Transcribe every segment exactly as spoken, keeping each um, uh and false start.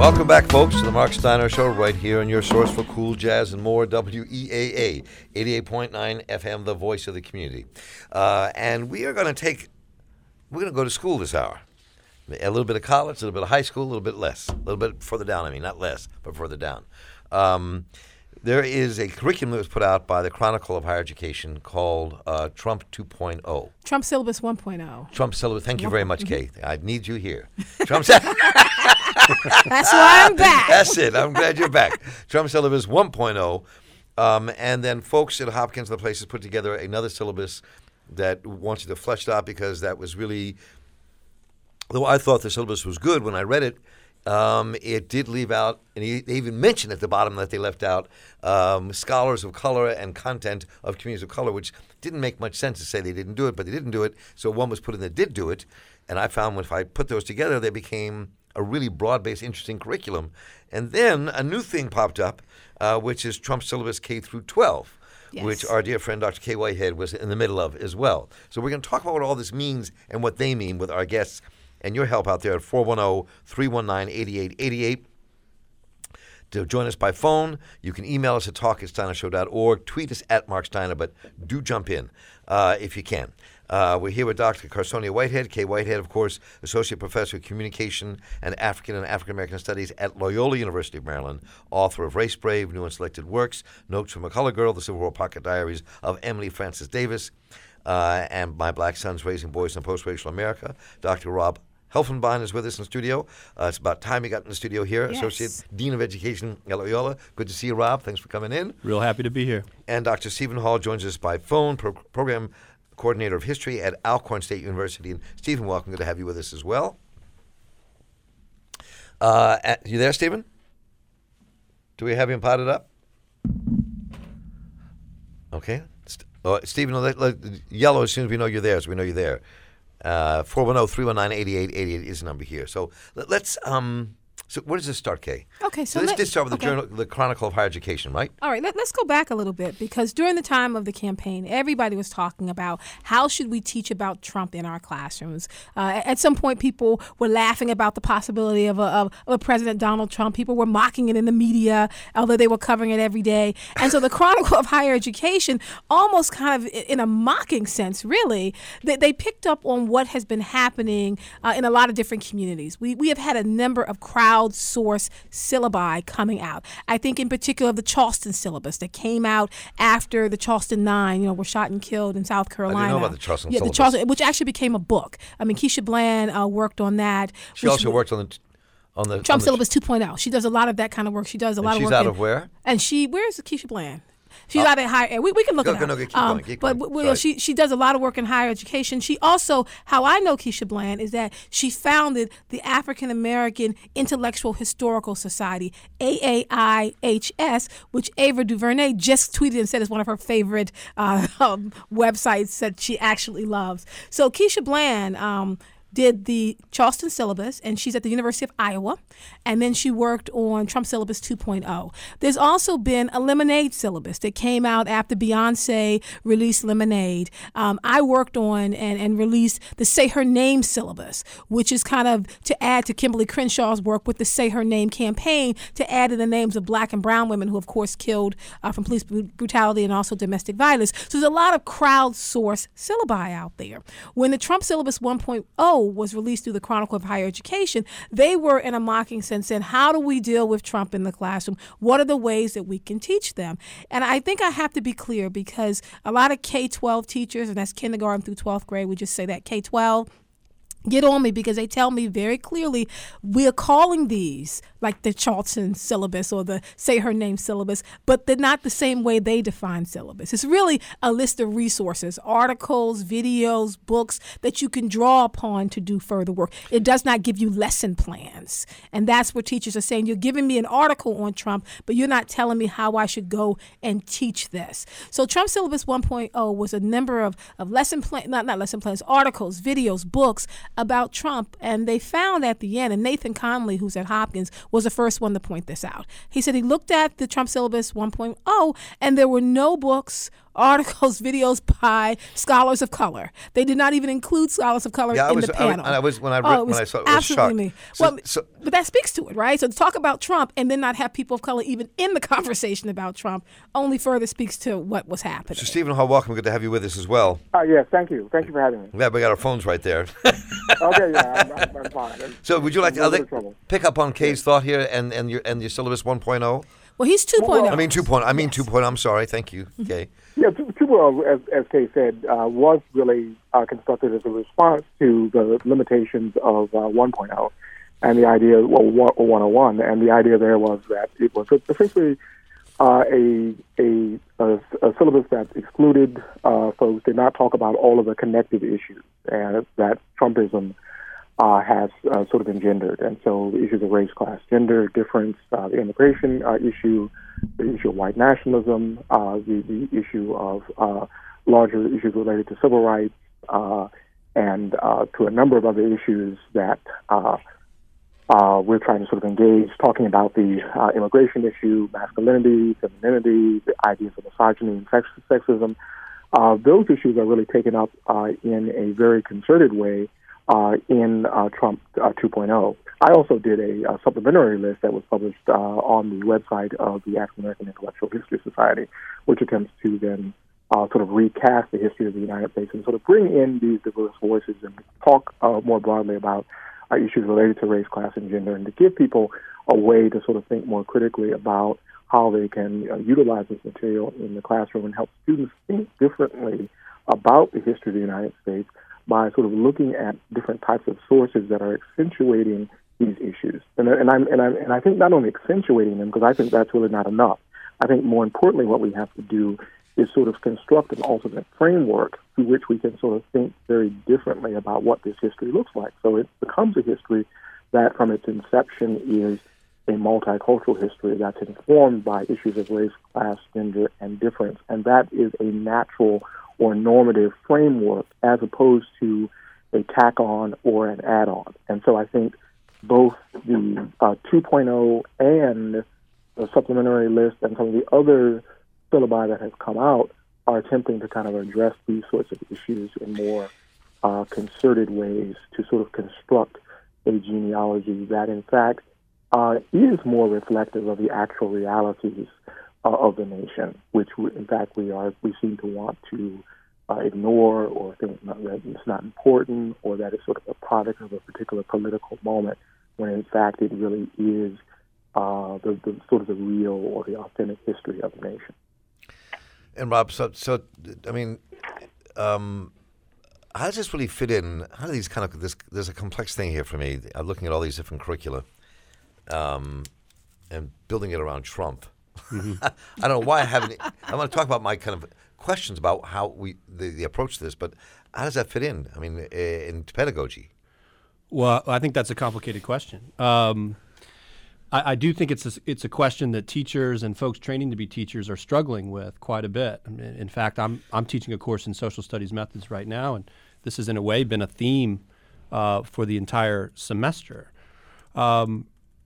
Welcome back, folks, to the Mark Steiner Show, right here on your source for cool jazz and more, W E A A, eighty-eight point nine F M, the voice of the community. Uh, and we are going to take, we're going to go to school this hour. A little bit of college, a little bit of high school, a little bit less. A little bit further down, I mean, not less, but further down. Um, there is a curriculum that was put out by the Chronicle of Higher Education called uh, Trump two point oh. Trump Syllabus one point oh. Trump Syllabus. Thank you very much, Kay. I need you here. Trump That's why I'm back. That's it. I'm glad you're back. Trump Syllabus one point oh. Um, and then folks at Hopkins and the places put together another syllabus that wants you to flesh it out, because that was really, though I thought the syllabus was good when I read it, um, it did leave out, and he, they even mentioned at the bottom that they left out um, scholars of color and content of communities of color, which didn't make much sense to say they didn't do it, but they didn't do it. So one was put in that did do it. And I found when if I put those together, they became a really broad-based, interesting curriculum. And then a new thing popped up, uh, which is Trump Syllabus K through twelve, yes, which our dear friend Doctor Kay Whitehead was in the middle of as well. So we're going to talk about what all this means and what they mean with our guests and your help out there at four one zero, three one nine, eight eight eight eight. To join us by phone, you can email us at talk at steiner show dot org, tweet us at Mark Steiner, but do jump in uh, if you can. Uh, we're here with Doctor Carsonia Whitehead. Kay Whitehead, of course, Associate Professor of Communication and African and African American Studies at Loyola University of Maryland, author of Race Brave, New and Selected Works, Notes from a Color Girl, The Civil War Pocket Diaries of Emily Francis Davis, uh, and My Black Sons Raising Boys in Post-Racial America. Doctor Rob Helfenbein is with us in the studio. Uh, it's about time he got in the studio here. Yes. Associate Dean of Education at Loyola. Good to see you, Rob. Thanks for coming in. Real happy to be here. And Doctor Stephen Hall joins us by phone, pro- program coordinator of history at Alcorn State University. And Stephen, welcome. Good to have you with us as well. Uh, at, you there, Stephen? Do we have him potted up? Okay. St- oh, Stephen, let, let, yellow as soon as we know you're there, so we know you're there. Uh, four one zero, three one nine, eight eight eight eight is the number here. So let, let's, um, so where does this start, Kay? Okay, so, so let's let, just start with okay. the, journal, the Chronicle of Higher Education, right? All right, let, let's go back a little bit, because during the time of the campaign, everybody was talking about how should we teach about Trump in our classrooms. Uh, at some point, people were laughing about the possibility of a, of, of a President Donald Trump. People were mocking it in the media, although they were covering it every day. And so the Chronicle of Higher Education, almost kind of in a mocking sense, really, they, they picked up on what has been happening uh, in a lot of different communities. We, we have had a number of crowdsourced syllabi coming out. I think in particular of the Charleston syllabus that came out after the Charleston Nine, you know, were shot and killed in South Carolina. I didn't know about the Charleston yeah, syllabus. The Charleston, which actually became a book. I mean, Keisha Bland uh, worked on that. She which, also worked on the on the Trump on the, Syllabus two point oh. She does a lot of that kind of work. She does a and lot of she's work. She's out in, of where? And she, where is Keisha Bland? She's Oh. out at higher. We, we can look Go- it go- up. no, keep Um, going, keep but going. well, Sorry. she she does a lot of work in higher education. She also, how I know Keisha Bland is that she founded the African American Intellectual Historical Society, A A I H S, which Ava DuVernay just tweeted and said is one of her favorite uh, um, websites that she actually loves. So Keisha Bland Um, did the Charleston syllabus, and she's at the University of Iowa, and then she worked on Trump Syllabus two point oh. There's also been a Lemonade syllabus that came out after Beyonce released Lemonade. Um, I worked on and, and released the Say Her Name syllabus, which is kind of to add to Kimberly Crenshaw's work with the Say Her Name campaign to add in the names of black and brown women who, of course, killed uh, from police brutality and also domestic violence. So there's a lot of crowdsourced syllabi out there. When the Trump Syllabus one point oh was released through the Chronicle of Higher Education, they were in a mocking sense saying, how do we deal with Trump in the classroom? What are the ways that we can teach them? And I think I have to be clear, because a lot of K twelve teachers, and that's kindergarten through twelfth grade, we just say that K twelve, get on me, because they tell me very clearly we're calling these like the Charleston syllabus or the Say Her Name syllabus, but they're not the same way they define syllabus. It's really a list of resources, articles, videos, books that you can draw upon to do further work. It does not give you lesson plans. And that's what teachers are saying. You're giving me an article on Trump, but you're not telling me how I should go and teach this. So Trump Syllabus one point oh was a number of, of lesson plans, not, not lesson plans, articles, videos, books about Trump. And they found at the end, and Nathan Conley, who's at Hopkins, was the first one to point this out. He said he looked at the Trump Syllabus one point oh, and there were no books articles, videos by scholars of color. They did not even include scholars of color Yeah, I in was, the I was, panel. and I was when I, Oh, read, it was when I saw it, I was absolutely shocked. me. So- well, so- but that speaks to it, right? So to talk about Trump and then not have people of color even in the conversation about Trump only further speaks to what was happening. So Stephen Hall, welcome. Good to have you with us as well. Uh, yes, thank you. Thank you for having me. Yeah, we got our phones right there. Okay, yeah, I'm, I'm, I'm fine. So would you like to I'm I'll in a little let- trouble. pick up on Kay's thought here and, and your and your syllabus one point oh? Well, he's two point oh. I mean two point oh. I mean Yes. two point oh. I'm sorry. Thank you, Kay. Yeah, Tubo, as, as Kay said, uh, was really uh, constructed as a response to the limitations of uh, one point oh and the idea, well, one oh one, and the idea there was that it was essentially uh, a, a, a, a syllabus that excluded uh, folks, did not talk about all of the connective issues and that Trumpism uh, has uh, sort of engendered. And so the issues of race, class, gender, difference, uh, the immigration uh, issue, the issue of white nationalism, uh, the, the issue of uh, larger issues related to civil rights, uh, and uh, to a number of other issues that uh, uh, we're trying to sort of engage, talking about the uh, immigration issue, masculinity, femininity, the ideas of misogyny and sex- sexism. Uh, those issues are really taken up uh, in a very concerted way uh, in uh, Trump uh, two point oh. I also did a, a supplementary list that was published uh, on the website of the African American Intellectual History Society, which attempts to then uh, sort of recast the history of the United States and sort of bring in these diverse voices and talk uh, more broadly about uh, issues related to race, class, and gender, and to give people a way to sort of think more critically about how they can uh, utilize this material in the classroom and help students think differently about the history of the United States by sort of looking at different types of sources that are accentuating these issues. And, and, I'm, and, I'm, and I think not only accentuating them, because I think that's really not enough. I think more importantly what we have to do is sort of construct an alternate framework through which we can sort of think very differently about what this history looks like. So it becomes a history that from its inception is a multicultural history that's informed by issues of race, class, gender, and difference. And that is a natural or normative framework as opposed to a tack-on or an add-on. And so I think both the uh, two point oh and the supplementary list and some of the other syllabi that have come out are attempting to kind of address these sorts of issues in more uh, concerted ways to sort of construct a genealogy that, in fact, uh, is more reflective of the actual realities uh, of the nation, which, we, in fact, we are we seem to want to uh, ignore or think not, that it's not important or that it's sort of a product of a particular political moment, when, in fact, it really is uh, the, the sort of the real or the authentic history of the nation. And Rob, so, so I mean, um, how does this really fit in? How do these kind of this? There's a complex thing here for me. I'm looking at all these different curricula, um, and building it around Trump. Mm-hmm. I don't know why I haven't. I want to talk about my kind of questions about how we the, the approach to this, but how does that fit in? I mean, in pedagogy. Well, I think that's a complicated question. Um, I, I do think it's a, it's a question that teachers and folks training to be teachers are struggling with quite a bit. I mean, in fact, I'm I'm teaching a course in social studies methods right now, and this has in a way been a theme uh, for the entire semester. Um,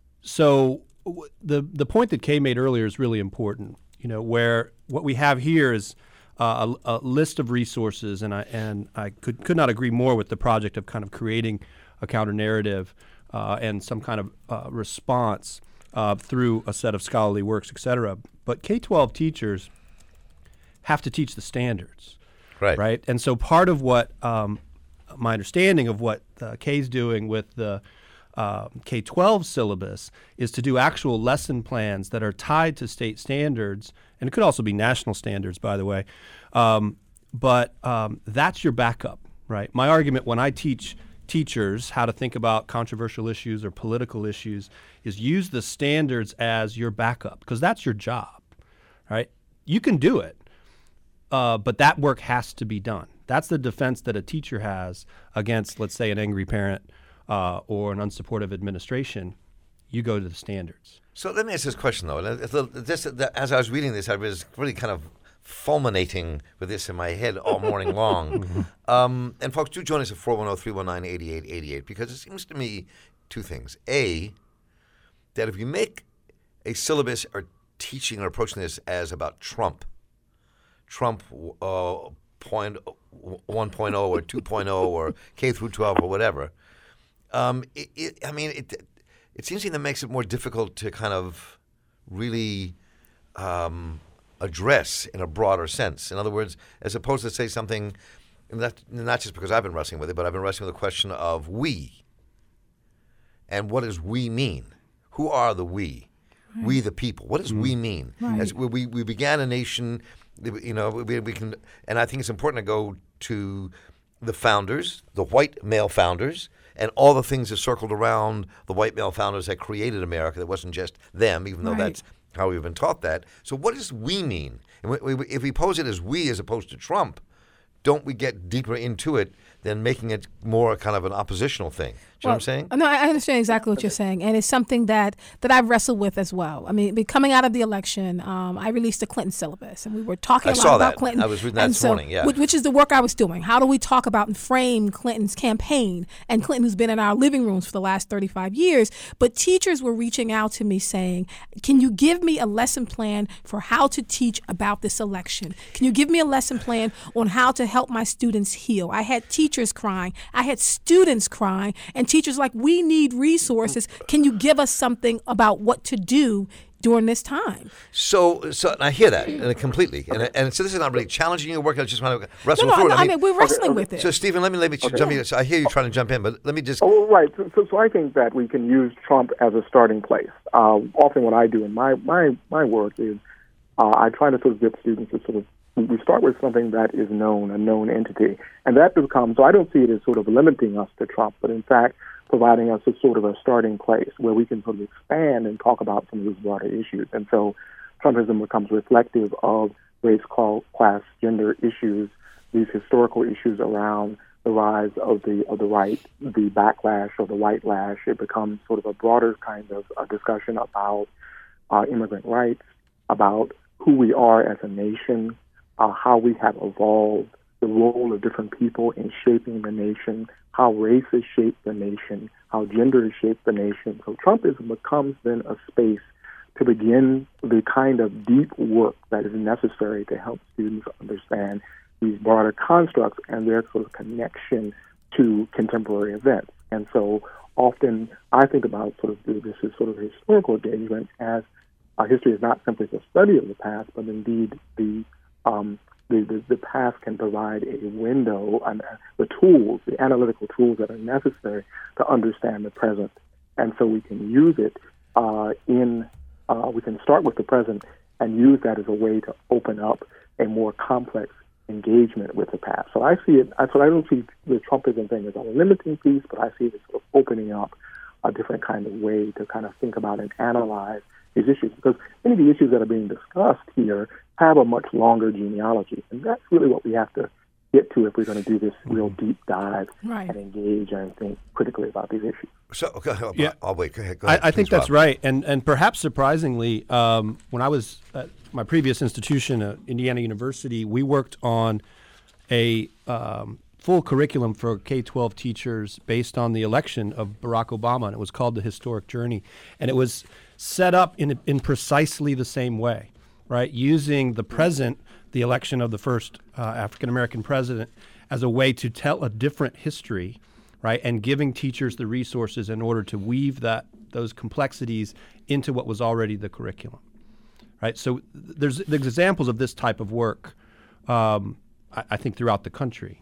so w- the the point that Kay made earlier is really important. You know, where what we have here is uh, a, a list of resources, and I and I could could not agree more with the project of kind of creating a counter narrative uh, and some kind of uh, response uh, through a set of scholarly works, et cetera. But K twelve teachers have to teach the standards, right? Right, and so part of what um, my understanding of what uh, Kay's doing with the uh, K twelve syllabus is to do actual lesson plans that are tied to state standards, and it could also be national standards, by the way. Um, but um, that's your backup, right? My argument when I teach teachers how to think about controversial issues or political issues is use the standards as your backup, because that's your job, right? You can do it, uh, but that work has to be done. That's the defense that a teacher has against, let's say, an angry parent uh, or an unsupportive administration. You go to the standards. So let me ask this question, though. And this, as I was reading this, I was really kind of fulminating with this in my head all morning long. um, and folks, do join us at four one zero, three one nine, eight eight eight eight, because it seems to me two things. A, that if you make a syllabus or teaching or approaching this as about Trump, Trump uh, point one point oh or two point oh or K through twelve or whatever, um, it, it, I mean, it it seems to me that makes it more difficult to kind of really um, address in a broader sense. In other words, as opposed to say something, not, not just because I've been wrestling with it, but I've been wrestling with the question of we. And what does we mean? Who are the we? Right. We the people. What does mm. we mean? Right. As we, we we began a nation, you know, we, we can, and I think it's important to go to the founders, the white male founders, and all the things that circled around the white male founders that created America. That wasn't just them, even though right. that's how we've been taught that. So what does we mean? And we, we, if we pose it as we as opposed to Trump, don't we get deeper into it than making it more kind of an oppositional thing? Do you well, know what I'm saying? No, I understand exactly what you're saying, and it's something that, that I've wrestled with as well. I mean, coming out of the election, um, I released the Clinton syllabus, and we were talking I a lot saw about that. Clinton. I was reading that and this so, morning, yeah. Which, which is the work I was doing. How do we talk about and frame Clinton's campaign, and Clinton who's been in our living rooms for the last thirty-five years? But teachers were reaching out to me saying, can you give me a lesson plan for how to teach about this election? Can you give me a lesson plan on how to help my students heal? I had teachers crying. I had students crying, and teachers like, we need resources. Can you give us something about what to do during this time? So, so and I hear that and completely, and and so this is not really challenging your work. I just want to wrestle no, no, through no, it. I mean, we're wrestling okay, with it. So, Stephen, let me let me Okay. jump in. So I hear you trying to jump in, but let me just. Oh, right. So, so, so I think that we can use Trump as a starting place. Uh, often what I do in my, my, my work is uh, I try to sort of get students to sort of, we start with something that is known, a known entity. And that becomes, so I don't see it as sort of limiting us to Trump, but in fact, providing us a sort of a starting place where we can sort of expand and talk about some of these broader issues. And so Trumpism becomes reflective of race, class, gender issues, these historical issues around the rise of the of the right, the backlash or the white lash. It becomes sort of a broader kind of a discussion about uh, immigrant rights, about who we are as a nation, uh, how we have evolved, the role of different people in shaping the nation, how race has shaped the nation, how gender has shaped the nation. So Trumpism becomes then a space to begin the kind of deep work that is necessary to help students understand these broader constructs and their sort of connection to contemporary events. And so often I think about sort of this as sort of historical engagement as uh, history is not simply the study of the past, but indeed the um, the, the, the past can provide a window and uh, the tools, the analytical tools that are necessary to understand the present. And so we can use it uh, in, uh, we can start with the present and use that as a way to open up a more complex engagement with the past. So I see it, so I don't see the Trumpism thing as a limiting piece, but I see it as sort of opening up a different kind of way to kind of think about and analyze these issues, because many of the issues that are being discussed here have a much longer genealogy, and that's really what we have to get to if we're going to do this real deep dive Right. and engage and think critically about these issues. So okay, I'll, Yeah. I'll wait. Go ahead. Go I, ahead I think please, that's Rob. right, and and perhaps surprisingly, um, when I was at my previous institution, uh, Indiana University, we worked on a um, full curriculum for K twelve teachers based on the election of Barack Obama, and it was called The Historic Journey, and it was set up in in precisely the same way, right? Using the present, the election of the first uh, African American president, as a way to tell a different history, right? And giving teachers the resources in order to weave that those complexities into what was already the curriculum, right? So th- there's, there's examples of this type of work, um, I, I think, throughout the country.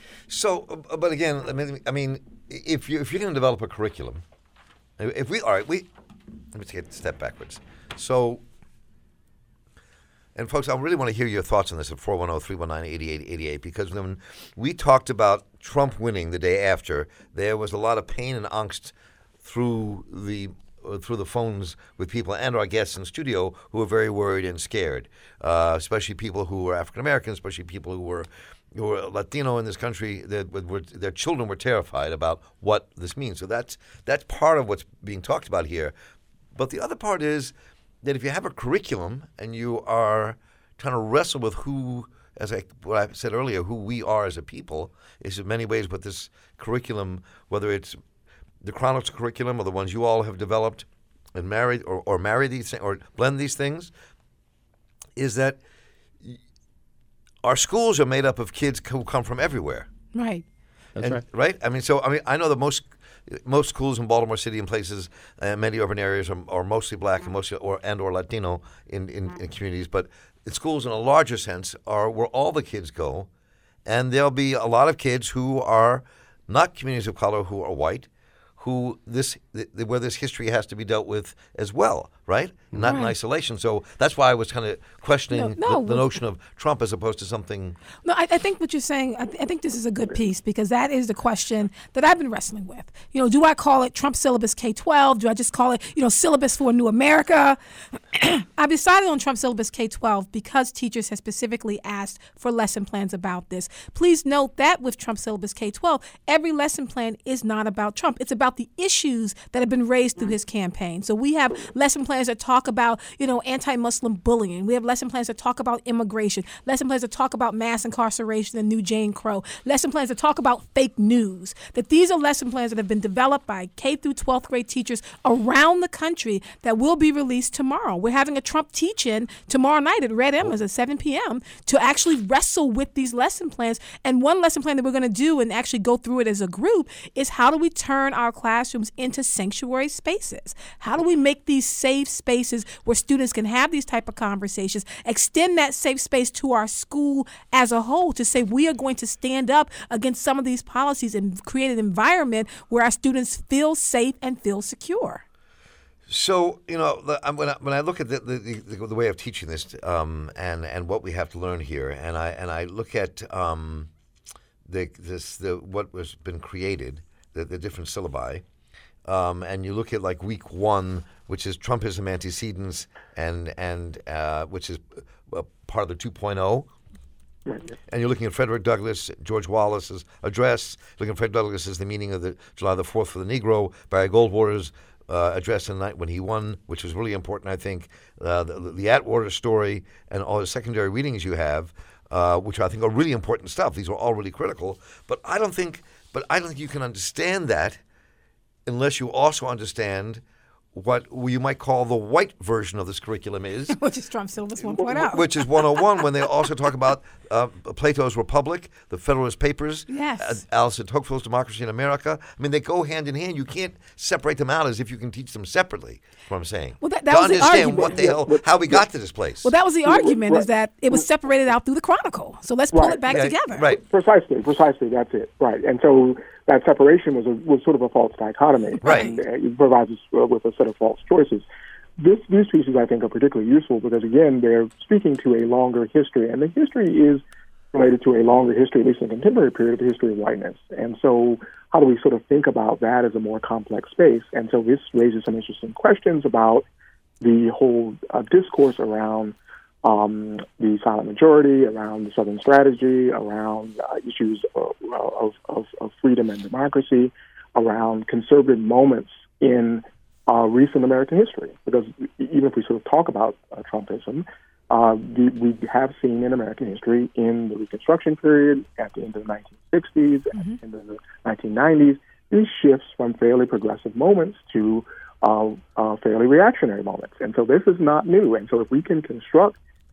So, uh, but again, I mean, I mean, if you if you're going to develop a curriculum, if we all right, we let me take a step backwards. So, and folks, I really want to hear your thoughts on this at four one zero, three one nine, eight eight eight eight, because when we talked about Trump winning the day after, there was a lot of pain and angst through the uh, through the phones with people and our guests in studio who were very worried and scared, uh, especially people who were African American, especially people who were who were Latino in this country. That were, their children were terrified about what this means. So that's that's part of what's being talked about here. But the other part is that if you have a curriculum and you are trying to wrestle with who, as I what I said earlier, who we are as a people, is in many ways what this curriculum, whether it's the Chronicles curriculum or the ones you all have developed and married or, or marry these or blend these things, is that our schools are made up of kids who come from everywhere. Right. That's And- right. Right? I mean, so I mean, I know that most most schools in Baltimore City and places, uh, many urban areas are, are mostly black and mostly or and or Latino in, in, in communities. But in schools, in a larger sense, are where all the kids go, and there'll be a lot of kids who are not communities of color who are white, who this th- where this history has to be dealt with as well, right? Not in Right. isolation. So that's why I was kind of questioning No, no, the, the but- notion of Trump as opposed to something. No, I, I think what you're saying, I, th- I think this is a good piece because that is the question that I've been wrestling with. You know, do I call it Trump syllabus K twelve? Do I just call it, you know, syllabus for a new America? I've decided on Trump syllabus K twelve because teachers have specifically asked for lesson plans about this. Please note that with Trump syllabus K twelve, every lesson plan is not about Trump. It's about the issues that have been raised through his campaign. So we have lesson plans that talk about, you know, anti-Muslim bullying. We have lesson plans that talk about immigration, lesson plans that talk about mass incarceration and new Jane Crow, lesson plans that talk about fake news. That these are lesson plans that have been developed by K through twelfth grade teachers around the country that will be released tomorrow. We're having a Trump teach-in tomorrow night at Red Emma's at seven p.m. to actually wrestle with these lesson plans. And one lesson plan that we're going to do and actually go through it as a group is how do we turn our classrooms into sanctuary spaces? How do we make these safe spaces where students can have these type of conversations, extend that safe space to our school as a whole to say we are going to stand up against some of these policies and create an environment where our students feel safe and feel secure? So you know, the- um, when I, when I look at the the, the, the way of teaching this, um, and and what we have to learn here, and I and I look at um, the this the what was been created, the, the different syllabi, um, and you look at like week one, which is Trumpism antecedents, and and uh, which is uh, part of the two point oh. And you're looking at Frederick Douglass, George Wallace's address. Looking at Frederick Douglass as the meaning of the July the fourth for the Negro. Barry Goldwater's uh, address in the night when he won, which was really important, I think. Uh, the, the Atwater story and all the secondary readings you have, uh, which I think are really important stuff. These are all really critical. But I don't think, but I don't think you can understand that unless you also understand what you might call the white version of this curriculum is. Which is Trump syllabus one point oh. Which is one oh one, when they also talk about uh, Plato's Republic, the Federalist Papers, Yes. uh, Alice de Tocqueville's Democracy in America. I mean, they go hand in hand. You can't separate them out as if you can teach them separately, is what I'm saying. Well, that- that to was the understand argument. what the hell, how we got to this place. Well, that was the argument, right. is that it was separated out through the Chronicle. So let's pull Right. it back Yeah, together. Right. Precisely, precisely. That's it. Right, and so that separation was a, was sort of a false dichotomy. Right. And uh, it provides us uh, with a set of false choices. This, these pieces, I think, are particularly useful because, again, they're speaking to a longer history, and the history is related to a longer history, at least in the contemporary period, of the history of whiteness. And so, how do we sort of think about that as a more complex space? And so, this raises some interesting questions about the whole uh, discourse around um, the silent majority, around the Southern strategy, around uh, issues of, of, of, of freedom and democracy, around conservative moments in uh, recent American history. Because even if we sort of talk about uh, Trumpism, uh, the, we have seen in American history in the Reconstruction period, at the end of the nineteen sixties, mm-hmm. at the end of the nineteen nineties, these shifts from fairly progressive moments to uh, uh, fairly reactionary moments. And so this is not new. And so if we can construct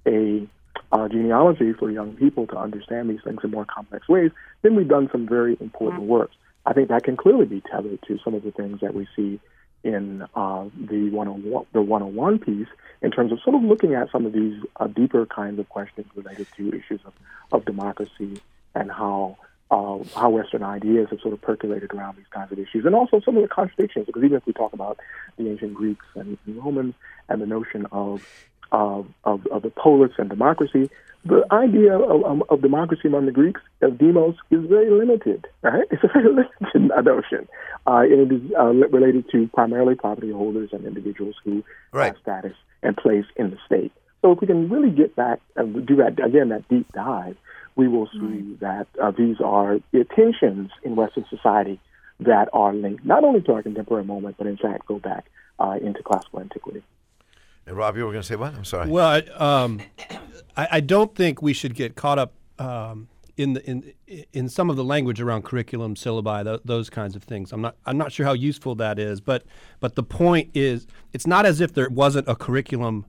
a uh, genealogy for young people to understand these things in more complex ways, then we've done some very important work. I think that can clearly be tethered to some of the things that we see in uh, the one oh one, the one oh one piece, in terms of sort of looking at some of these uh, deeper kinds of questions related to issues of, of democracy and how uh, how Western ideas have sort of percolated around these kinds of issues, and also some of the contradictions. Because even if we talk about the ancient Greeks and, and Romans and the notion of Of, of, of the polis and democracy, the idea of, of, of democracy among the Greeks, of demos, is very limited. Right? It's a very limited notion. Uh, and it is uh, related to primarily property holders and individuals who Right. have status and place in the state. So if we can really get back and do that, again, that deep dive, we will see right. that uh, these are the tensions in Western society that are linked not only to our contemporary moment, but in fact go back uh, into classical antiquity. And Rob, you were going to say what? I'm sorry. Well, I, um, I, I don't think we should get caught up um, in the in in some of the language around curriculum, syllabi, th- those kinds of things. I'm not I'm not sure how useful that is, but but the point is, it's not as if there wasn't a curriculum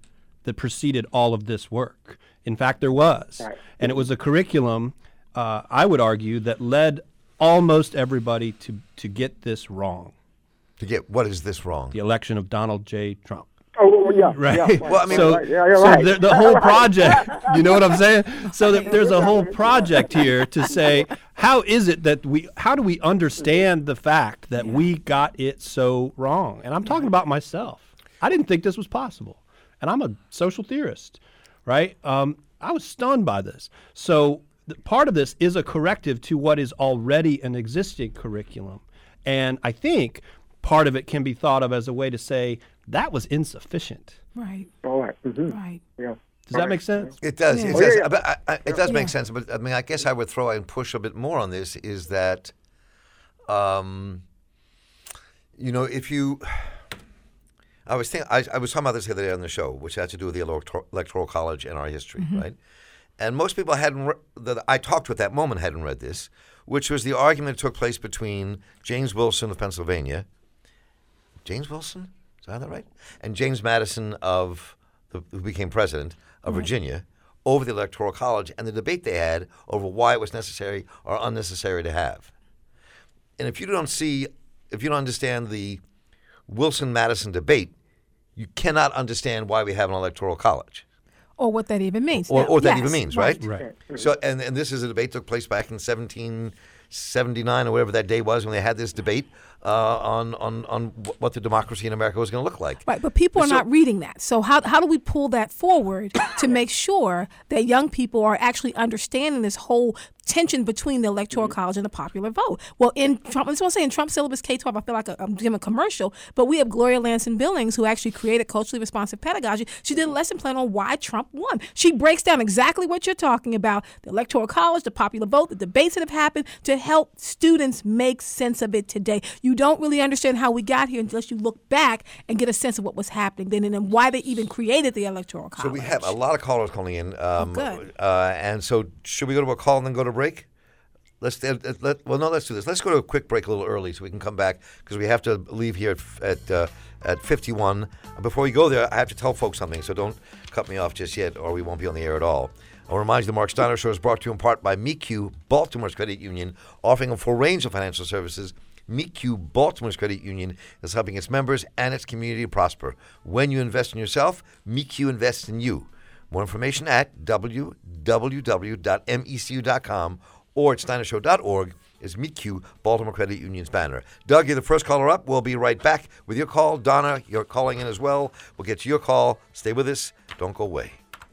that preceded all of this work. In fact, there was. Right. And it was a curriculum, uh, I would argue, that led almost everybody to, to get this wrong. To get, what is this wrong? The election of Donald J. Trump. Oh, well, yeah. Right. Yeah, Well, I mean, so, right. Yeah, you're so right. the, the whole project, you know what I'm saying? So that there's a whole project here to say, how is it that we, how do we understand the fact that we got it so wrong? And I'm talking about myself. I didn't think this was possible. And I'm a social theorist, right? Um, I was stunned by this. So the, part of this is a corrective to what is already an existing curriculum. And I think part of it can be thought of as a way to say, that was insufficient. Right. All right. Mm-hmm. Right. Yeah. Does that make sense? It does. Yeah. It Oh, does. yeah, yeah. But I, I, it does Yeah. make sense. But I mean, I guess I would throw and push a bit more on this is that, um, you know, if you, I was thinking, I, I was talking about this the other day on the show, which had to do with the electoral, electoral college and our history, right? And most people hadn't, re- that I talked to at that moment hadn't read this, which was the argument that took place between James Wilson of Pennsylvania, James Wilson, is that that right? And James Madison of, the, who became president of Virginia, over the electoral college and the debate they had over why it was necessary or unnecessary to have. And if you don't see, if you don't understand the Wilson-Madison debate, you cannot understand why we have an electoral college. Or what that even means. Or, Now, or what that yes, even means, right? Right. So, and, and this is a debate that took place back in seventeen seventy-nine or whatever that day was when they had this debate uh, on, on, on what the democracy in America was going to look like. Right, but people are So- not reading that. So how how do we pull that forward to make sure that young people are actually understanding this whole tension between the electoral college and the popular vote? Well, in Trump, I just want to say in Trump syllabus K twelve, I feel like I'm giving a commercial, but we have Gloria Lanson Billings, who actually created culturally responsive pedagogy. She did a lesson plan on why Trump won. She breaks down exactly what you're talking about: the electoral college, the popular vote, the debates that have happened, to help students make sense of it today. You don't really understand how we got here unless you look back and get a sense of what was happening then, and then why they even created the electoral college. So we have a lot of callers calling in. Um, good. Uh, and so should we go to a call and then go to break? Let's uh, uh, let, well, no, let's do this. Let's go to a quick break a little early so we can come back because we have to leave here at at, uh, at fifty-one. Before we go there, I have to tell folks something, so don't cut me off just yet or we won't be on the air at all. I'll remind you the Mark Steiner Show is brought to you in part by M E C U, Baltimore's credit union, offering a full range of financial services. M E C U, Baltimore's credit union, is helping its members and its community to prosper. When you invest in yourself, M E C U invests in you. More information at w w w dot m e c u dot com or at steiner show dot org is M E C U, Baltimore Credit Union's banner. Doug, you're the first caller up. We'll be right back with your call. Donna, you're calling in as well. We'll get to your call. Stay with us. Don't go away.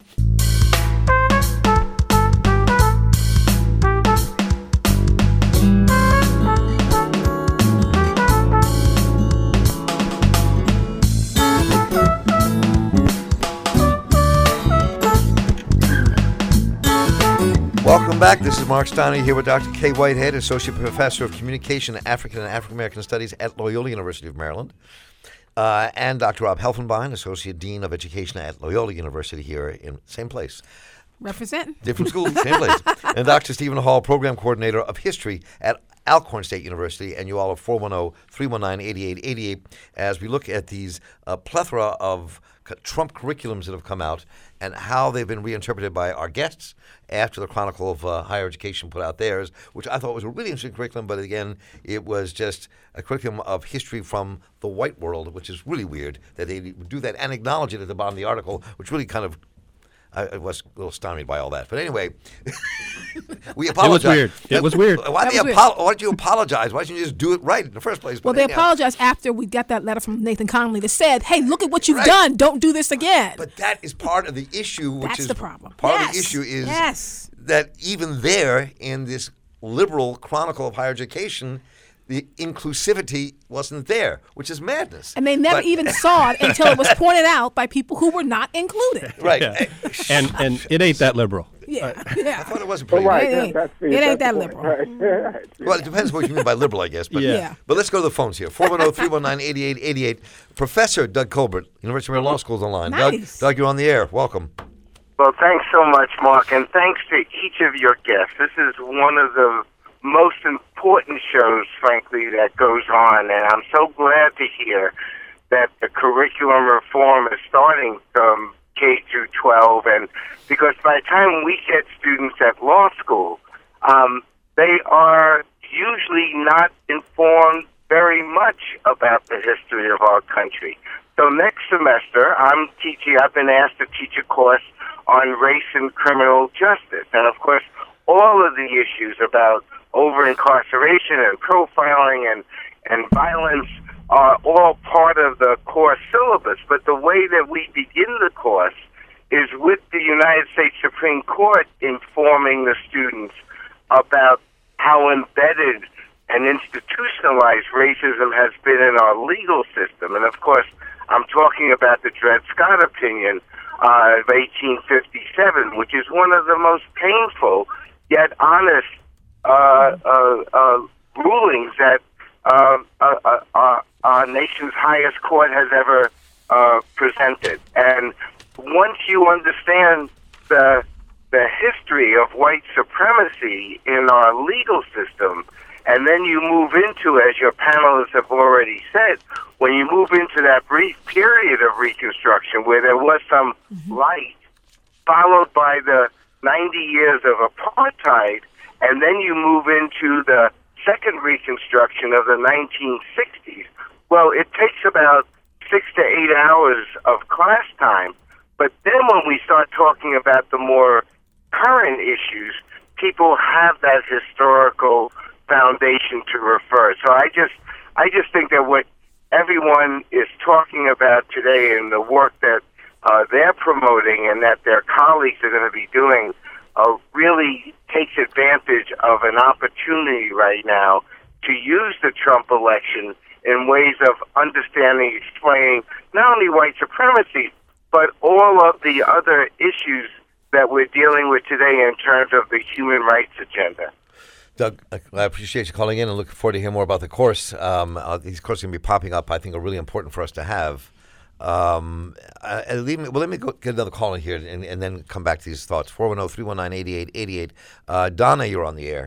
Welcome back. This is Mark Steiner here with Doctor Kay Whitehead, Associate Professor of Communication, African and African American Studies at Loyola University of Maryland, uh, and Doctor Rob Helfenbein, Associate Dean of Education at Loyola University here in same place. Represent. Different school, same place. And Doctor Stephen Hall, Program Coordinator of History at Alcorn State University, and you all are four one zero, three one nine, eight eight eight eight as we look at these uh, plethora of Trump curriculums that have come out and how they've been reinterpreted by our guests after the Chronicle of uh, Higher Education put out theirs, which I thought was a really interesting curriculum, but again, it was just a curriculum of history from the white world, which is really weird that they do that and acknowledge it at the bottom of the article, which really kind of I, I was a little stymied by all that. But anyway, we apologize. It was weird. It was weird. Why, That did you was apo- why did you apologize? Why didn't you just do it right in the first place? Well, But they anyhow. apologized after we got that letter from Nathan Connolly that said, hey, look at what you've Right. done. Don't do this again. But that is part of the issue, which That's is the problem. Part of Yes. the issue is Yes. that even there in this liberal Chronicle of Higher Education, the inclusivity wasn't there, which is madness. And they never But- even saw it until it was pointed out by people who were not included. right. Yeah. and and it ain't that liberal. Yeah. I yeah. thought it wasn't Well, pretty. right. It yeah, ain't- that's the, it ain't that's that the point, liberal. Right. Right. Well, it depends what you mean by liberal, I guess. But, Yeah. Yeah. but let's go to the phones here. four one zero, three one nine, eight eight eight eight. Professor Doug Colbert, University of Maryland Law School is online. Nice. Doug, Doug, you're on the air. Welcome. Well, thanks so much, Mark, and thanks to each of your guests. This is one of the most important shows, frankly, that goes on, and I'm so glad to hear that the curriculum reform is starting um, K through twelve, and because by the time we get students at law school, um, they are usually not informed very much about the history of our country. So next semester, I'm teaching, I've been asked to teach a course on race and criminal justice. And of course, all of the issues about over-incarceration and profiling and, and violence are all part of the course syllabus. But the way that we begin the course is with the United States Supreme Court informing the students about how embedded and institutionalized racism has been in our legal system. And of course, I'm talking about the Dred Scott opinion uh, of eighteen fifty-seven, which is one of the most painful yet honest uh, uh, uh, rulings that uh, uh, uh, uh, our nation's highest court has ever uh, presented. And once you understand the the history of white supremacy in our legal system, and then you move into, as your panelists have already said, when you move into that brief period of Reconstruction where there was some mm-hmm. light, followed by the ninety years of apartheid, and then you move into the second Reconstruction of the nineteen sixties, well, it takes about six to eight hours of class time. But then when we start talking about the more current issues, people have that historical foundation to refer. So I just, I just think that what everyone is talking about today and the work that uh, they're promoting and that their colleagues are going to be doing uh, really takes advantage of an opportunity right now to use the Trump election in ways of understanding, explaining not only white supremacy, but all of the other issues that we're dealing with today in terms of the human rights agenda. Doug, I appreciate you calling in and looking forward to hear more about the course. Um, uh, these courses are going to be popping up, I think, are really important for us to have. Um, uh, leave me, well, let me go get another call in here and, and then come back to these thoughts. four one zero, three one nine, eight eight eight eight. Uh, Donna, you're on the air.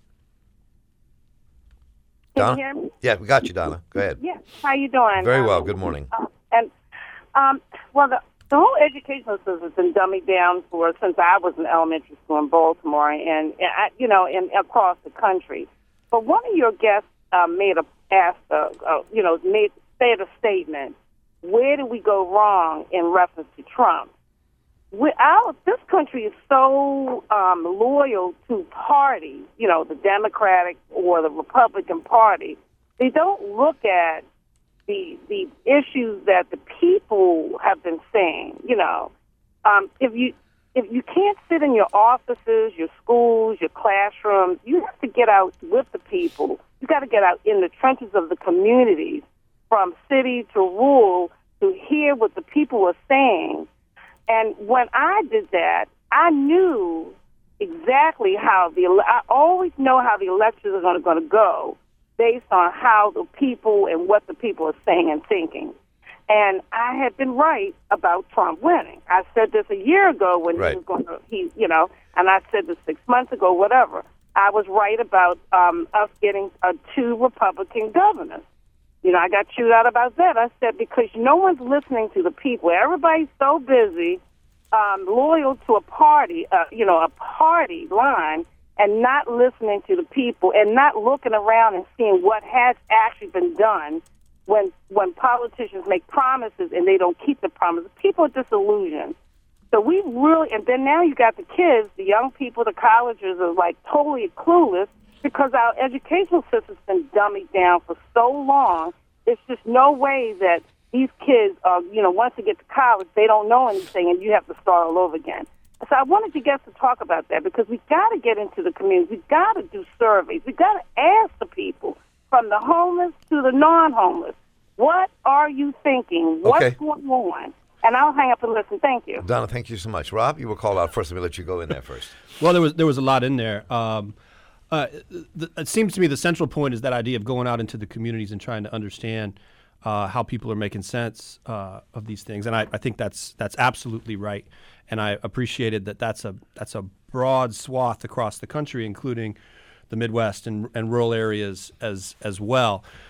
Can Donna? you hear me? Yeah, we got you, Donna. Go ahead. Yeah. How you doing? Very well. Um, Good morning. Uh, and um, well, the, the whole educational system has been dummied down for since I was in elementary school in Baltimore, and, and I, you know, and across the country. But one of your guests uh, made a asked, uh, uh, you know, made said a statement. Where did we go wrong in reference to Trump? We, our, this country is so um, loyal to parties, you know, the Democratic or the Republican Party. They don't look at the the issues that the people have been saying. You know, um, if you if you can't sit in your offices, your schools, your classrooms, you have to get out with the people. You got to get out in the trenches of the communities, from city to rural, to hear what the people are saying. And when I did that, I knew exactly how the I always know how the elections are going to, going to go based on how the people and what the people are saying and thinking. And I had been right about Trump winning. I said this a year ago when right. he was going to, he, you know, and I said this six months ago, whatever. I was right about um, us getting uh, two Republican governors. You know, I got chewed out about that. I said, because no one's listening to the people. Everybody's so busy, um, loyal to a party, uh, you know, a party line, and not listening to the people and not looking around and seeing what has actually been done when when politicians make promises and they don't keep the promises. People are disillusioned. So we really, and then now you got the kids, the young people, the colleges are like totally clueless, because our educational system's been dummied down for so long. There's just no way that these kids, are, you know, once they get to college, they don't know anything, and you have to start all over again. So I wanted you guys to talk about that, because we've got to get into the community. We've got to do surveys. We've got to ask the people, from the homeless to the non-homeless, what are you thinking? What's Okay. going on? And I'll hang up and listen. Thank you. Donna, thank you so much. Rob, you were called out first. Let me let you go in there first. Well, there was there was a lot in there. Um, uh, th- it seems to me the central point is that idea of going out into the communities and trying to understand uh, how people are making sense uh, of these things, and I, I think that's that's absolutely right. And I appreciated that that's a that's a broad swath across the country, including the Midwest and, and rural areas as as well.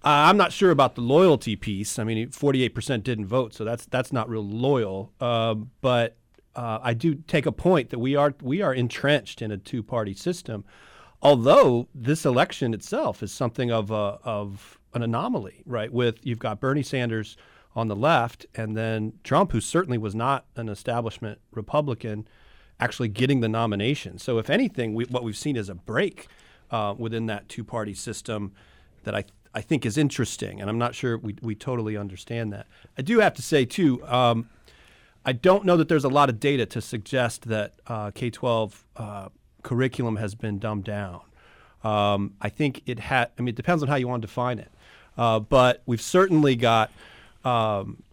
Uh, I'm not sure about the loyalty piece. I mean, forty-eight percent didn't vote, so that's that's not real loyal. Uh, but uh, I do take a point that we are we are entrenched in a two-party system, although this election itself is something of a, of an anomaly, right? With you've got Bernie Sanders on the left, and then Trump, who certainly was not an establishment Republican, actually getting the nomination. So if anything, we, what we've seen is a break uh, within that two-party system that I I think is interesting, and I'm not sure we, we totally understand that. I do have to say, too, um, I don't know that there's a lot of data to suggest that uh, K twelve uh, curriculum has been dumbed down. Um, I think it had, I mean, it depends on how you want to define it. Uh, but we've certainly got, um,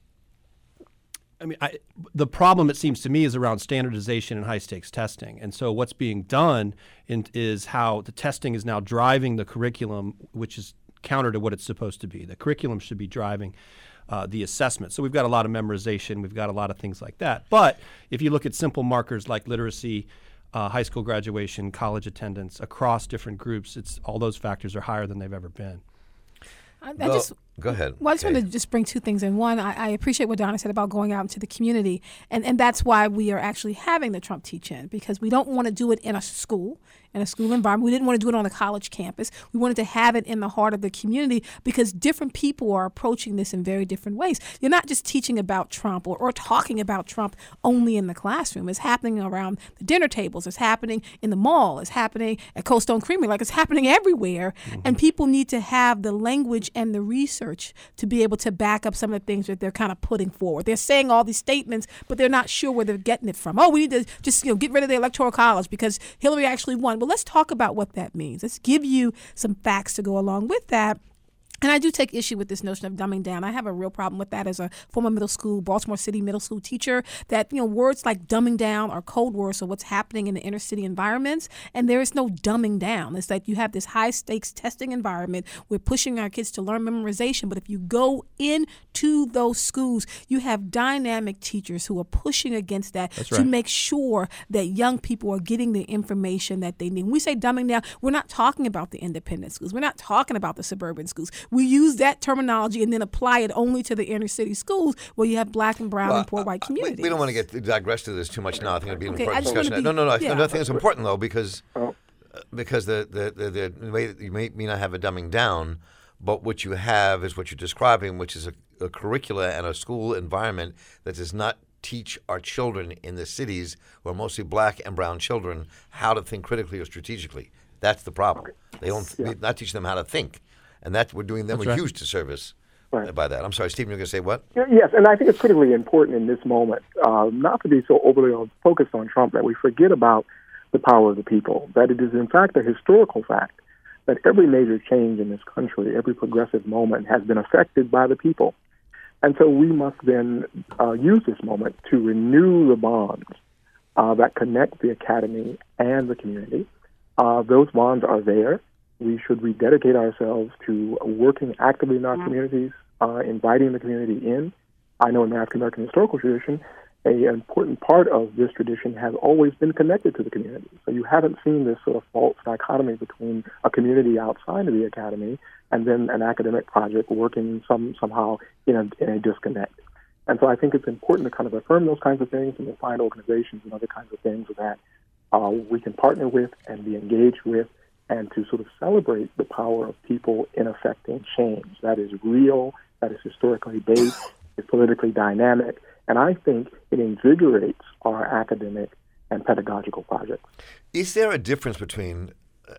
I mean, I, the problem, it seems to me, is around standardization and high-stakes testing. And so what's being done in, is how the testing is now driving the curriculum, which is counter to what it's supposed to be. The curriculum should be driving uh, the assessment. So we've got a lot of memorization. We've got a lot of things like that. But if you look at simple markers like literacy, uh, high school graduation, college attendance, across different groups, it's all those factors are higher than they've ever been. I, I Well, just go ahead. Well, I just Kay. wanted to just bring two things in. One, I, I appreciate what Donna said about going out into the community, and, and that's why we are actually having the Trump Teach-In, because we don't want to do it in a school, in a school environment. We didn't want to do it on a college campus. We wanted to have it in the heart of the community because different people are approaching this in very different ways. You're not just teaching about Trump or, or talking about Trump only in the classroom. It's happening around the dinner tables. It's happening in the mall. It's happening at Cold Stone Creamery. Like, it's happening everywhere. Mm-hmm. And people need to have the language and the research to be able to back up some of the things that they're kind of putting forward. They're saying all these statements, but they're not sure where they're getting it from. Oh, we need to just, you know, get rid of the Electoral College because Hillary actually won. Well, let's talk about what that means. Let's give you some facts to go along with that. And I do take issue with this notion of dumbing down. I have a real problem with that as a former middle school, Baltimore City middle school teacher, that, you know, words like dumbing down are code words for what's happening in the inner city environments. And there is no dumbing down. It's like you have this high stakes testing environment. We're pushing our kids to learn memorization. But if you go into those schools, you have dynamic teachers who are pushing against that That's to right. make sure that young people are getting the information that they need. When we say dumbing down, we're not talking about the independent schools. We're not talking about the suburban schools. We use that terminology and then apply it only to the inner city schools where you have black and brown Well, and poor white uh, communities. We, we don't want to get digress to this too much now. I think it'd be an Okay, important I just wanna discussion. be- no, no, no. I yeah. think, I think it's important though because Oh. uh, because the the, the the way that you may, may not have a dumbing down, but what you have is what you're describing, which is a, a curricula and a school environment that does not teach our children in the cities, who are mostly black and brown children, how to think critically or strategically. That's the problem. They don't Yeah. we're not teach them how to think, and that we're doing them That's a right. huge disservice Right. by that. I'm sorry, Stephen. You're going to say what? Yes, and I think it's critically important in this moment uh, not to be so overly focused on Trump that we forget about the power of the people, that it is in fact a historical fact that every major change in this country, every progressive moment has been affected by the people. And so we must then uh, use this moment to renew the bonds uh, that connect the academy and the community. Uh, those bonds are there. We should rededicate ourselves to working actively in our communities, uh, inviting the community in. I know in the African American historical tradition, a, an important part of this tradition has always been connected to the community. So you haven't seen this sort of false dichotomy between a community outside of the academy and then an academic project working some somehow in a, in a disconnect. And so I think it's important to kind of affirm those kinds of things and to find organizations and other kinds of things that uh, we can partner with and be engaged with, and to sort of celebrate the power of people in affecting change. That is real, that is historically based, is politically dynamic, and I think it invigorates our academic and pedagogical projects. Is there a difference between,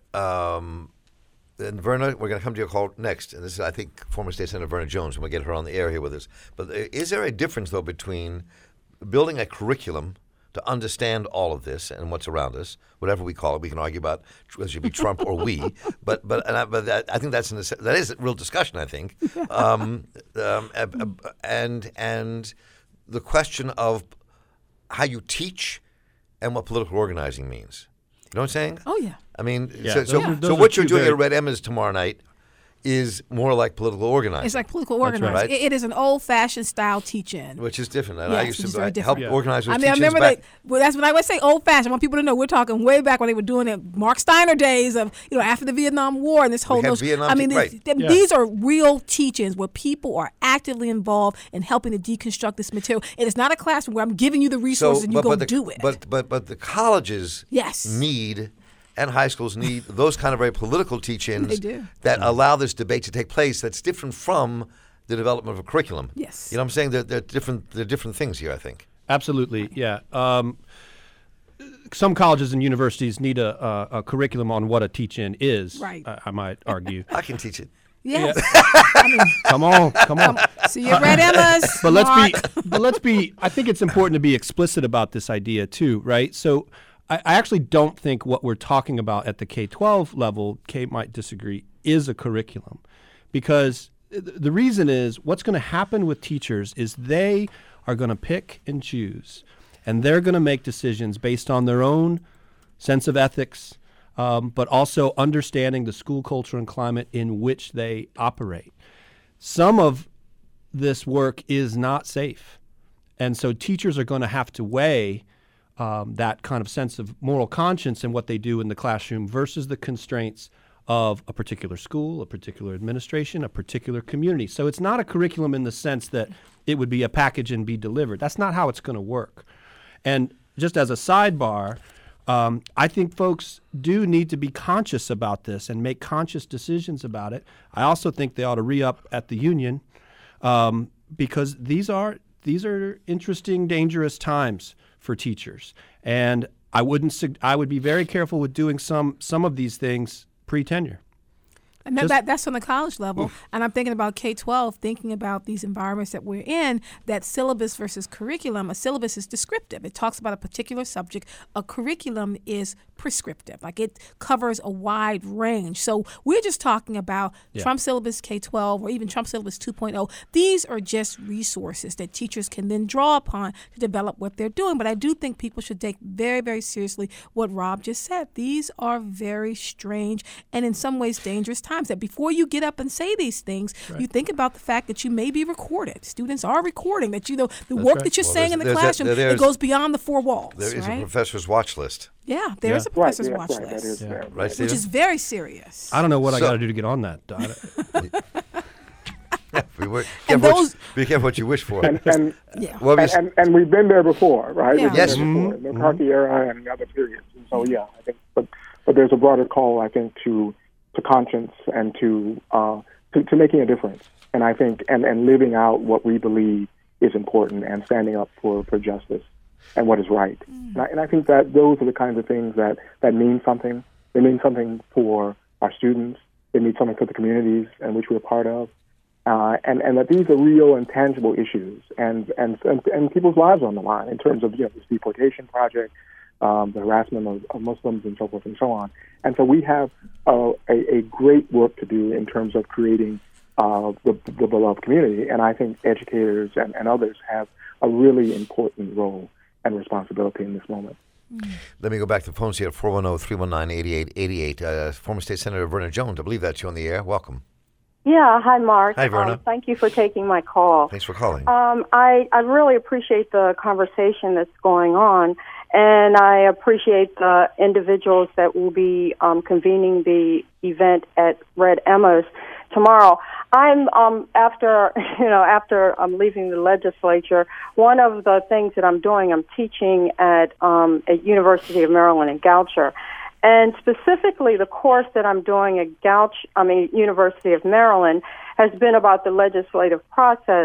um, and Verna, we're going to come to your call next, and this is, I think, former State Senator Verna Jones, and we'll get her on the air here with us. But is there a difference, though, between building a curriculum to understand all of this and what's around us, whatever we call it? We can argue about whether it should be Trump or we, but but and I, but that, I think that's an, that is a real discussion. I think, um, um, and and the question of how you teach and what political organizing means. You know what I'm saying? Oh, yeah. I mean, Yeah, so those so, are- so those are what you're two doing very- at Red Emma's tomorrow night is more like political organizing. It's like political organizing. right. It, it is an old-fashioned style teaching. Which is different. And Yes, I used which is to very uh, different. help Yeah. organize those I mean, I teachings remember back. that. Well, that's when I would say old-fashioned. I want people to know we're talking way back when they were doing it, Mark Steiner days of, you know, after the Vietnam War and this whole had notion. Vietnam I mean, te- these, right. th- Yeah. these are real teachings where people are actively involved in helping to deconstruct this material. It is not a classroom where I'm giving you the resources and you but, go but the, do it. But but but the colleges Yes. need and high schools need those kind of very political teach-ins They do. that allow this debate to take place. That's different from the development of a curriculum. Yes. You know what I'm saying? They're, they're different. They're different things here, I think. Absolutely, yeah. Um, some colleges and universities need a, a, a curriculum on what a teach-in is. Right. I, I might argue. I can teach it. yes. I mean, Come on, come on. see you at Red Emma's. But let's Mark. be, but let's be. I think it's important to be explicit about this idea too, right? So, I, I actually don't think what we're talking about at the K twelve level, Kate might disagree, is a curriculum, because th- the reason is what's going to happen with teachers is they are going to pick and choose, and they're going to make decisions based on their own sense of ethics, um, but also understanding the school culture and climate in which they operate. Some of this work is not safe. And so teachers are going to have to weigh um, that kind of sense of moral conscience in what they do in the classroom versus the constraints of a particular school, a particular administration, a particular community. So it's not a curriculum in the sense that it would be a package and be delivered. That's not how it's going to work. And just as a sidebar, um, I think folks do need to be conscious about this and make conscious decisions about it. I also think they ought to re-up at the union um, because these are these are interesting, dangerous times for teachers. And I wouldn't. sug- I would be very careful with doing some some of these things pre-tenure. And that, Just- that, that's on the college level. And I'm thinking about K twelve, thinking about these environments that we're in, that syllabus versus curriculum. A syllabus is descriptive. It talks about a particular subject. A curriculum is prescriptive. Like it covers a wide range. So we're just talking about Yeah. Trump syllabus K twelve or even Trump syllabus two point oh. These are just resources that teachers can then draw upon to develop what they're doing. But I do think people should take very, very seriously what Rob just said. These are very strange and in some ways dangerous times. That before you get up and say these things, you think about the fact that you may be recorded. Students are recording that you know the work right. that you're Well, saying in there's- the there's a- classroom. there's- it goes beyond the four walls. There is right? a professor's watch list. Yeah, there is Yeah. a professor's right, watch yes, right, list, that is Yeah. there. Right, which Stephen? is very serious. I don't know what I So- got to do to get on that. I- Be, wi- And careful what those- you, be careful what you wish for. And, and, yeah. Well, we and, s- and, and we've been there before, right? Yeah. We've been Yes. there before, in the McCarthy era and other periods. And so, yeah, I think, but but there's a broader call, I think, to to conscience and to uh, to, to making a difference. And I think, and, and living out what we believe is important and standing up for, for justice and what is right. And, I, and I think that those are the kinds of things that, that mean something. They mean something for our students. They mean something for the communities in which we're a part of. Uh, and, and that these are real and tangible issues, and, and, and, and people's lives are on the line in terms of, you know, this deportation project, um, the harassment of, of Muslims and so forth and so on. And so we have uh, a, a great work to do in terms of creating uh, the, the beloved community. And I think educators and, and others have a really important role and responsibility in this moment. Let me go back to the phones here at four one zero, three one nine, eight eight eight eight. Uh, former State Senator Verna Jones, I believe that's you on the air. Welcome. Yeah, hi, Mark. Hi, Verna. Um, thank you for taking my call. Thanks for calling. Um, I, I really appreciate the conversation that's going on, and I appreciate the individuals that will be um, convening the event at Red Emma's tomorrow. I'm um, after you know after I'm leaving the legislature. One of the things that I'm doing, I'm teaching at um, at University of Maryland in Goucher. And specifically, the course that I'm doing at Gouch, I mean, University of Maryland, has been about the legislative process.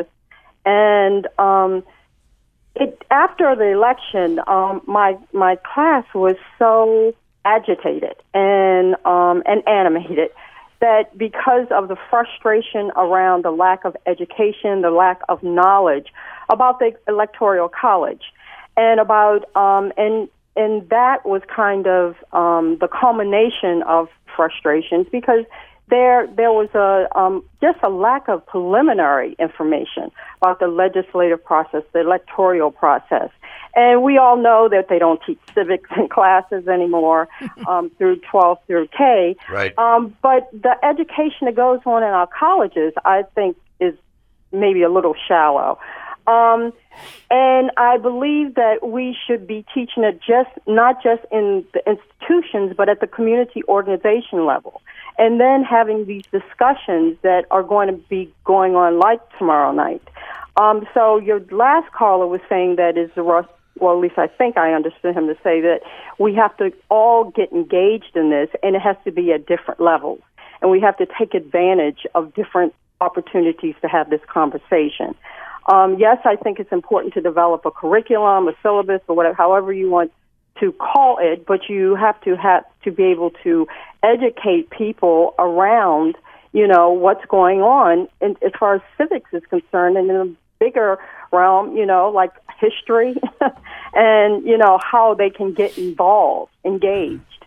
And um, it, after the election, um, my my class was so agitated and um, and animated that because of the frustration around the lack of education, the lack of knowledge about the Electoral College, and about um, and. And that was kind of um, the culmination of frustrations because there there was a um, just a lack of preliminary information about the legislative process, the electoral process. And we all know that they don't teach civics in classes anymore um, through twelve through K. Right. Um, but the education that goes on in our colleges, I think, is maybe a little shallow. Um, and I believe that we should be teaching it just not just in the institutions, but at the community organization level. And then having these discussions that are going to be going on like tomorrow night. Um, so your last caller was saying that is the well, at least I think I understood him to say that we have to all get engaged in this, and it has to be at different levels. And we have to take advantage of different opportunities to have this conversation. Um, yes, I think it's important to develop a curriculum, a syllabus, or whatever, however you want to call it, but you have to have to be able to educate people around, you know, what's going on in, as far as civics is concerned, and in a bigger realm, you know, like history, and you know how they can get involved, engaged.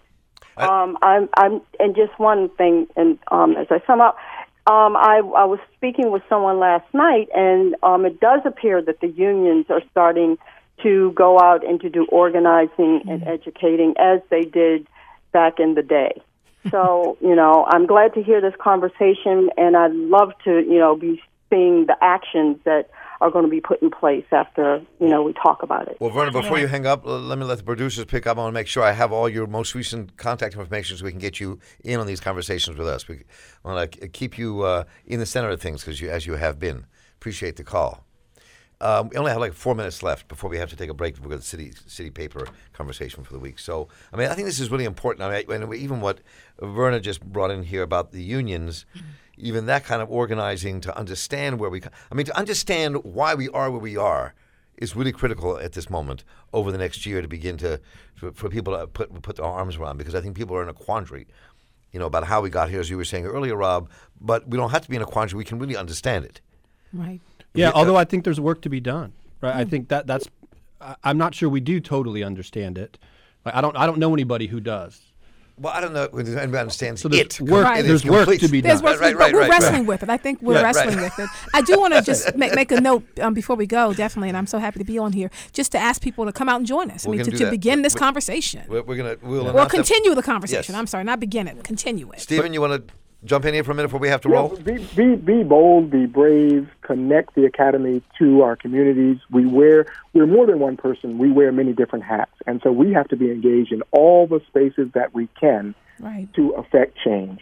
Um, I'm, I'm, and just one thing, and um, as I sum up. Um, I, I was speaking with someone last night, and um, it does appear that the unions are starting to go out and to do organizing and educating as they did back in the day. So, you know, I'm glad to hear this conversation, and I'd love to, you know, be seeing the actions that are going to be put in place after, you know, we talk about it. Well, Verna, before you hang up, let me let the producers pick up. I want to make sure I have all your most recent contact information so we can get you in on these conversations with us. We want to keep you uh, in the center of things, because you, as you have been. Appreciate the call. Um, we only have like four minutes left before we have to take a break for the city city paper conversation for the week. So, I mean, I think this is really important. I mean, and even what Verna just brought in here about the unions, mm-hmm. even that kind of organizing to understand where we – I mean, to understand why we are where we are is really critical at this moment over the next year to begin to – for people to put put their arms around, because I think people are in a quandary, you know, about how we got here, as you were saying earlier, Rob. But we don't have to be in a quandary. We can really understand it. Right. Yeah, although I think there's work to be done, right? Mm. I think that that's – I'm not sure we do totally understand it. Like, I don't I don't know anybody who does. Well, I don't know if anybody understands so there's it. Work, right. There's work to be done. There's work, right, but right, we're right, wrestling right. with it. I think we're right, wrestling right. with it. I do want to just make, make a note um, before we go, definitely, and I'm so happy to be on here, just to ask people to come out and join us. I We're mean, to, do to that. begin this we're, conversation. We're, we're going to we'll Or continue the conversation. Yes. I'm sorry, not begin it. Continue it. Stephen, you want to jump in here for a minute before we have to Yeah, roll? be, be be bold, be brave, connect the academy to our communities. We wear we're more than one person. We wear many different hats, and so we have to be engaged in all the spaces that we can right. to affect change.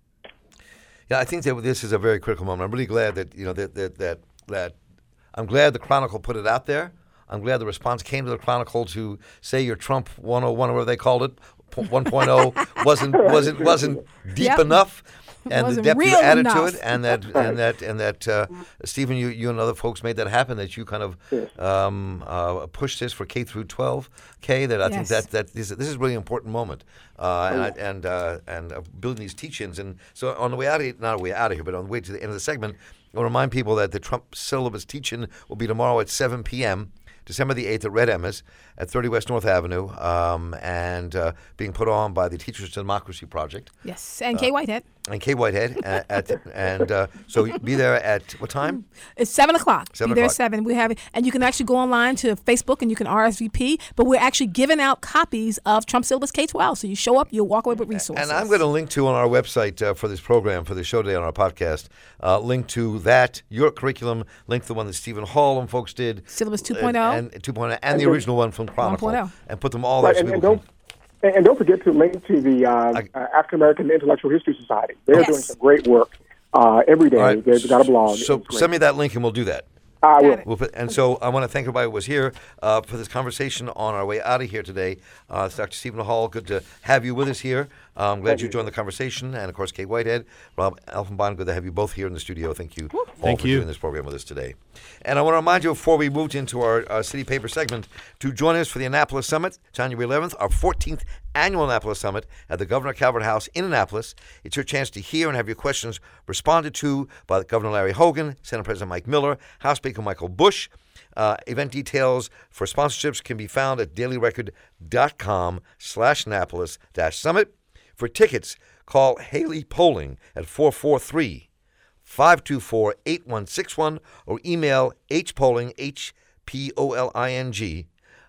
Yeah, I think that this is a very critical moment. I'm really glad that you know that that that, that I'm glad the Chronicle put it out there. I'm glad the response came to the Chronicle to say your Trump one oh one, or whatever they called it, one point oh wasn't wasn't wasn't deep Yep. enough, and the depth you real added enough. to it, and that and that and that uh, Stephen, you you and other folks made that happen. That you kind of um, uh, pushed this for K through twelve K. That I think Yes. that that this, this is a really important moment, uh, and I, and uh, and uh, building these teach-ins. And so on the way out of here, not on the way out of here, but on the way to the end of the segment, I want to remind people that the Trump syllabus teach-in will be tomorrow at seven p.m. December the eighth at Red Emma's at thirty West North Avenue, um, and uh, being put on by the Teachers to Democracy Project. Yes, and Kay Whitehead. And Kay Whitehead. at, at the, and uh, so be there at what time? It's seven o'clock. Seven Be there o'clock. at seven. We have it, and you can actually go online to Facebook and you can R S V P. But we're actually giving out copies of Trump Syllabus K twelve. So you show up, you'll walk away with resources. And I'm going to link to on our website uh, for this program, for the show today on our podcast, uh, link to that, your curriculum, link to the one that Stephen Hall and folks did. Syllabus two point oh. And, and two point oh, and the original one from Chronicle. one point oh. And put them all there. Right, so and, and people don't and, and don't forget to link to the uh, I- uh, African American Intellectual History Society. They're Yes. doing some great work uh, every day. All right. They've got a blog. So It's great. send me that link and we'll do that. I will. it. We'll put, and so I want to thank everybody who was here uh, for this conversation on our way out of here today. Uh, it's Doctor Stephen Hall. Good to have you with us here. Uh, I'm glad Thank you you. joined the conversation. And, of course, Kate Whitehead, Rob Elfenbein, good to have you both here in the studio. Thank you all Thank for you. doing this program with us today. And I want to remind you, before we moved into our uh, City Paper segment, to join us for the Annapolis Summit, January eleventh, our fourteenth annual Annapolis Summit at the Governor Calvert House in Annapolis. It's your chance to hear and have your questions responded to by Governor Larry Hogan, Senate President Mike Miller, House Speaker Michael Bush. Uh, event details for sponsorships can be found at dailyrecord.com slash Annapolis dash summit. For tickets, call Haley Polling at four four three, five two four, eight one six one or email hpolling, H P O L I N G,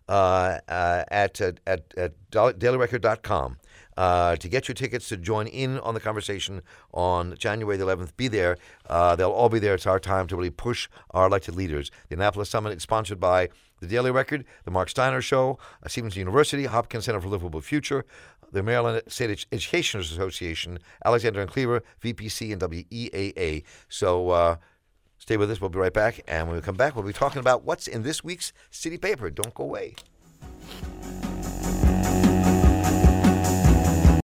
uh, uh, at, at, at, at daily record dot com. Uh, to get your tickets to join in on the conversation on January the eleventh. Be there. Uh, they'll all be there. It's our time to really push our elected leaders. The Annapolis Summit is sponsored by the Daily Record, the Mark Steiner Show, Stevenson University, Hopkins Center for Livable Future, the Maryland State Education Association, Alexander and Cleaver, V P C, and W E A A. So uh, stay with us. We'll be right back. And when we come back, we'll be talking about what's in this week's City Paper. Don't go away.